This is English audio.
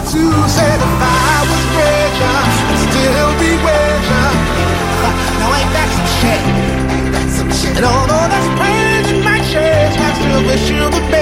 to say that if I was richer, I'd still be richer. Now ain't that some shit? And although that's pain in my chest, I still wish you the best.